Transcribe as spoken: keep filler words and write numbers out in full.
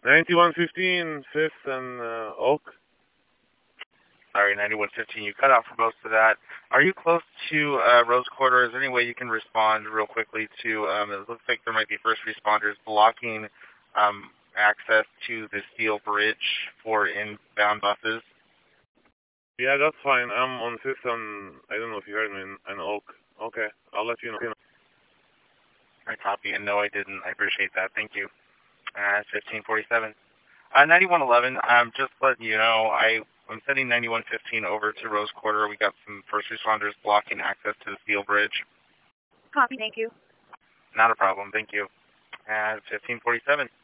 ninety-one fifteen, fifth and uh, Oak. Sorry, ninety-one fifteen, you cut out for most of that. Are you close to uh, Rose Quarter? Is there any way you can respond real quickly to, um, it looks like there might be first responders blocking um, access to the steel bridge for inbound buses? Yeah, that's fine. I'm on fifth and, I don't know if you heard me, in, in Oak. Okay, I'll let you know. I copy, and no, I didn't. I appreciate that. Thank you. Uh, fifteen forty-seven. Uh, ninety-one eleven, um, just letting you know, I, I'm sending ninety-one fifteen over to Rose Quarter. We got some first responders blocking access to the steel bridge. Copy, thank you. Not a problem, thank you. Uh, fifteen forty-seven.